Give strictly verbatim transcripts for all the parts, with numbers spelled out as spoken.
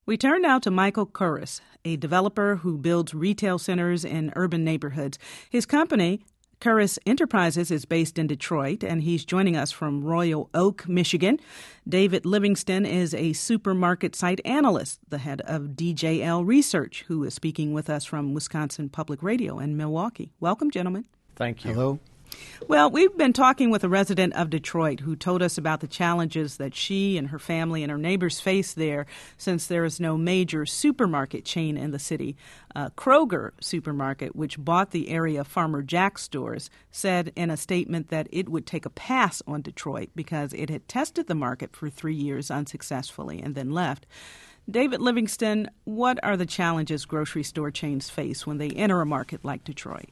We turn now to Michael Curris, a developer who builds retail centers in urban neighborhoods. His company, Curris Enterprises, is based in Detroit, and he's joining us from Royal Oak, Michigan. David Livingston is a supermarket site analyst, the head of D J L Research, who is speaking with us from Wisconsin Public Radio in Milwaukee. Welcome, gentlemen. Thank you. Hello. Well, we've been talking with a resident of Detroit who told us about the challenges that she and her family and her neighbors face there since there is no major supermarket chain in the city. Uh, Kroger Supermarket, which bought the area Farmer Jack stores, said in a statement that it would take a pass on Detroit because it had tested the market for three years unsuccessfully and then left. David Livingston, what are the challenges grocery store chains face when they enter a market like Detroit?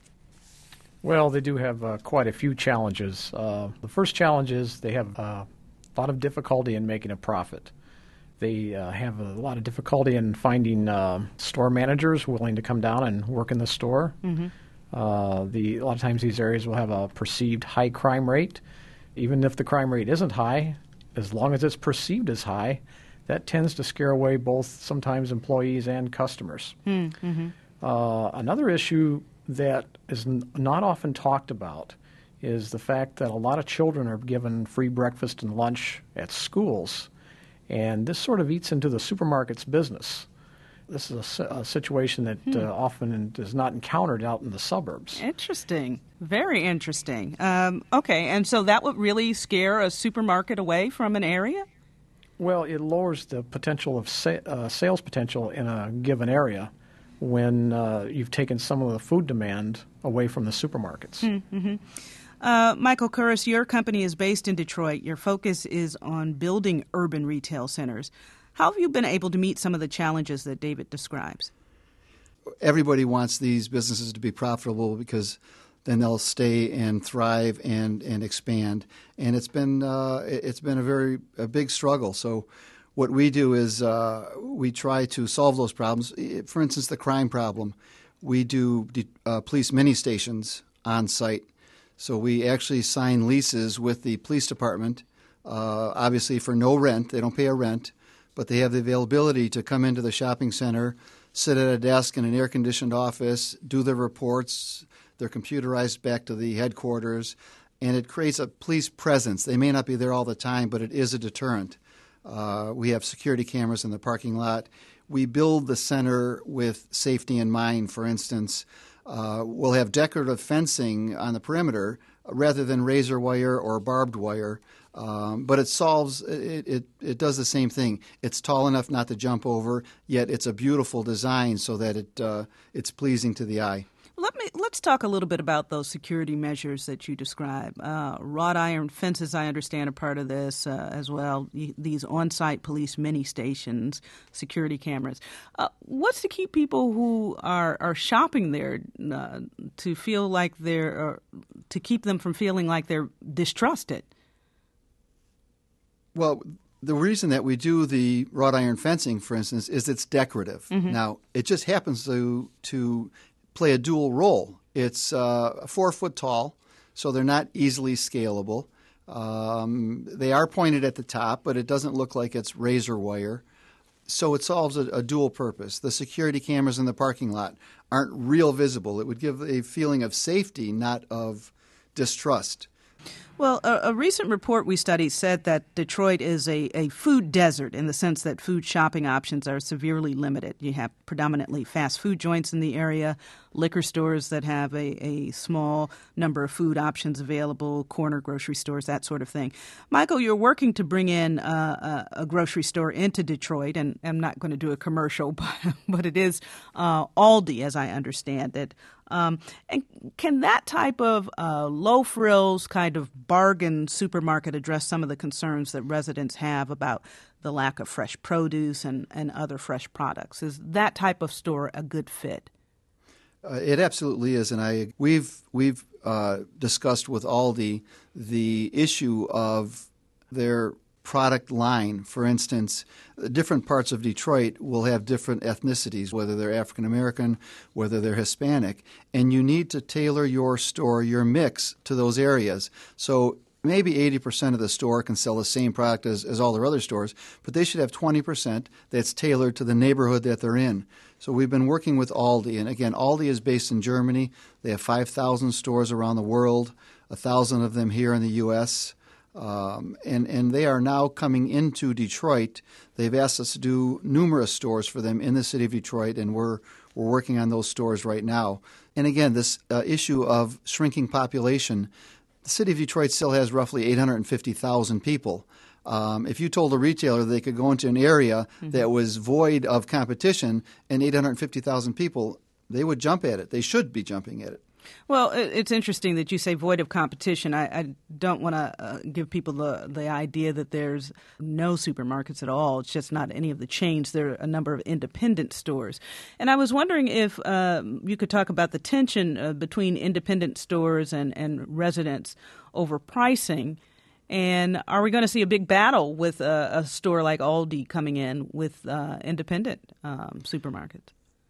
Well, they do have uh, quite a few challenges. Uh, the first challenge is they have uh, a lot of difficulty in making a profit. They uh, have a lot of difficulty in finding uh, store managers willing to come down and work in the store. Mm-hmm. Uh, the, a lot of times these areas will have a perceived high crime rate. Even if the crime rate isn't high, as long as it's perceived as high, that tends to scare away both sometimes employees and customers. Mm-hmm. Uh, another issue that is n- not often talked about is the fact that a lot of children are given free breakfast and lunch at schools, and this sort of eats into the supermarket's business. This is a, a situation that hmm. uh, often is not encountered out in the suburbs. Interesting. Very interesting. Um, okay, and so that would really scare a supermarket away from an area? Well, it lowers the potential of sa- uh, sales potential in a given area when uh, you've taken some of the food demand away from the supermarkets. Mm-hmm. Uh, Michael Curris, your company is based in Detroit. Your focus is on building urban retail centers. How have you been able to meet some of the challenges that David describes? Everybody wants these businesses to be profitable because then they'll stay and thrive and, and expand. And it's been uh, it's been a very a big struggle. So what we do is uh, we try to solve those problems. For instance, the crime problem. We do uh, police mini stations on site. So we actually sign leases with the police department, uh, obviously for no rent. They don't pay a rent, but they have the availability to come into the shopping center, sit at a desk in an air-conditioned office, do their reports. They're computerized back to the headquarters, and it creates a police presence. They may not be there all the time, but it is a deterrent. Uh, we have security cameras in the parking lot. We build the center with safety in mind. For instance, uh, we'll have decorative fencing on the perimeter rather than razor wire or barbed wire. Um, but it solves it, it. It does the same thing. It's tall enough not to jump over, yet it's a beautiful design so that it uh, it's pleasing to the eye. Let me let's talk a little bit about those security measures that you describe. Uh, wrought iron fences, I understand, are part of this uh, as well. These on-site police mini stations, security cameras. Uh, what's to keep people who are are shopping there uh, to feel like they're uh, to keep them from feeling like they're distrusted? Well, the reason that we do the wrought iron fencing, for instance, is it's decorative. Mm-hmm. Now, it just happens to to play a dual role. It's uh, four foot tall, so they're not easily scalable. Um, they are pointed at the top, but it doesn't look like it's razor wire. So it solves a, a dual purpose. The security cameras in the parking lot aren't real visible. It would give a feeling of safety, not of distrust. Well, a, a recent report we studied said that Detroit is a, a food desert in the sense that food shopping options are severely limited. You have predominantly fast food joints in the area, liquor stores that have a, a small number of food options available, corner grocery stores, that sort of thing. Michael, you're working to bring in uh, a, a grocery store into Detroit, and I'm not going to do a commercial, but, but it is uh, Aldi, as I understand it. Um, and can that type of uh, low-frills kind of bargain supermarket address some of the concerns that residents have about the lack of fresh produce and, and other fresh products? Is that type of store a good fit? Uh, it absolutely is, and I we've we've uh, discussed with Aldi the issue of their product line. For instance, different parts of Detroit will have different ethnicities, whether they're African American, whether they're Hispanic, and you need to tailor your store, your mix to those areas. So maybe eighty percent of the store can sell the same product as, as all their other stores, but they should have twenty percent that's tailored to the neighborhood that they're in. So we've been working with Aldi, and again, Aldi is based in Germany. They have five thousand stores around the world, one thousand of them here in the U S, um, and, and they are now coming into Detroit. They've asked us to do numerous stores for them in the city of Detroit, and we're we're working on those stores right now. And again, this uh, issue of shrinking population, the city of Detroit still has roughly eight hundred fifty thousand people. Um, if you told a retailer they could go into an area mm-hmm. that was void of competition and eight hundred fifty thousand people, they would jump at it. They should be jumping at it. Well, it's interesting that you say void of competition. I, I don't want to uh, give people the, the idea that there's no supermarkets at all. It's just not any of the chains. There are a number of independent stores. And I was wondering if uh, you could talk about the tension uh, between independent stores and, and residents over pricing. And are we going to see a big battle with a, a store like Aldi coming in with uh, independent um, supermarkets?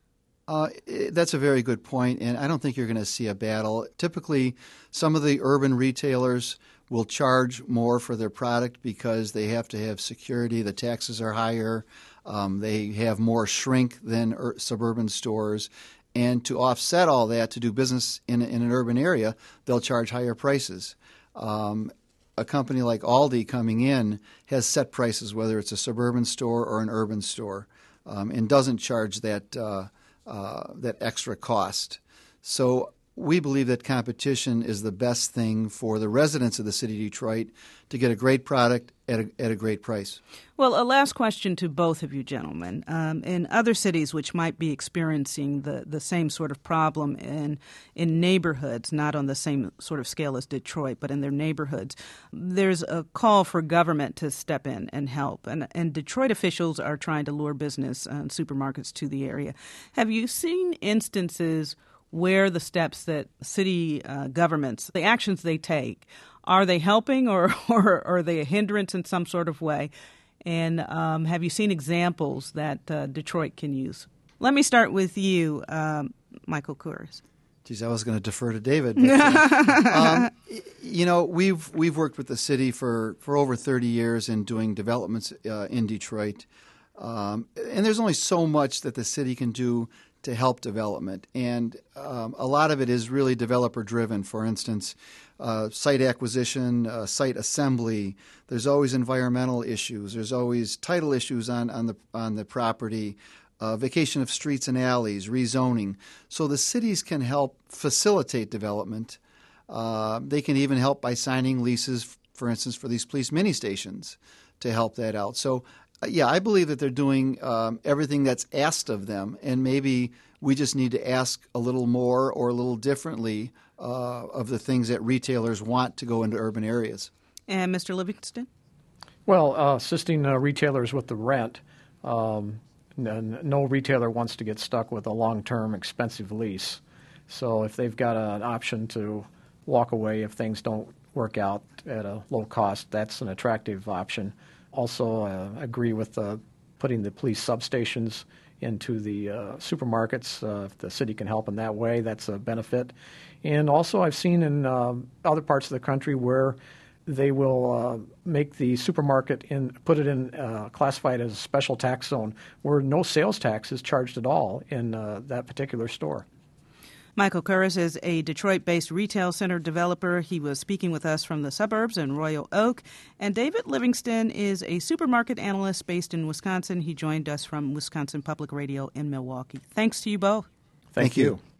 Uh, that's a very good point, and I don't think you're going to see a battle. Typically, some of the urban retailers will charge more for their product because they have to have security. The taxes are higher. Um, they have more shrink than ur- suburban stores. And to offset all that, to do business in, in an urban area, they'll charge higher prices. Um, a company like Aldi coming in has set prices, whether it's a suburban store or an urban store, um, and doesn't charge that uh, Uh, that extra cost. So we believe that competition is the best thing for the residents of the city of Detroit to get a great product at a, at a great price. Well, a last question to both of you gentlemen. Um, in other cities which might be experiencing the, the same sort of problem in, in neighborhoods, not on the same sort of scale as Detroit, but in their neighborhoods, there's a call for government to step in and help. And, and Detroit officials are trying to lure business and supermarkets to the area. Have you seen instances where the steps that city uh, governments, the actions they take, are they helping or, or are they a hindrance in some sort of way? And um, have you seen examples that uh, Detroit can use? Let me start with you, um, Michael Kouros. Geez, I was going to defer to David. But, uh, um, you know, we've we've worked with the city for, for over thirty years in doing developments uh, in Detroit. Um, and there's only so much that the city can do to help development. And um, a lot of it is really developer-driven. For instance, uh, site acquisition, uh, site assembly. There's always environmental issues. There's always title issues on, on the on the property, uh, vacation of streets and alleys, rezoning. So the cities can help facilitate development. Uh, they can even help by signing leases, for instance, for these police mini stations to help that out. So yeah, I believe that they're doing um, everything that's asked of them, and maybe we just need to ask a little more or a little differently uh, of the things that retailers want to go into urban areas. And Mister Livingston? Well, uh, assisting uh, retailers with the rent, um, n- no retailer wants to get stuck with a long-term expensive lease. So if they've got an option to walk away if things don't work out at a low cost, that's an attractive option. Also, uh, agree with uh, putting the police substations into the uh, supermarkets. Uh, if the city can help in that way, that's a benefit. And also, I've seen in uh, other parts of the country where they will uh, make the supermarket in, put it in, uh, classified as a special tax zone where no sales tax is charged at all in uh, that particular store. Michael Kouros is a Detroit-based retail center developer. He was speaking with us from the suburbs in Royal Oak. And David Livingston is a supermarket analyst based in Wisconsin. He joined us from Wisconsin Public Radio in Milwaukee. Thanks to you both. Thank, Thank you. you.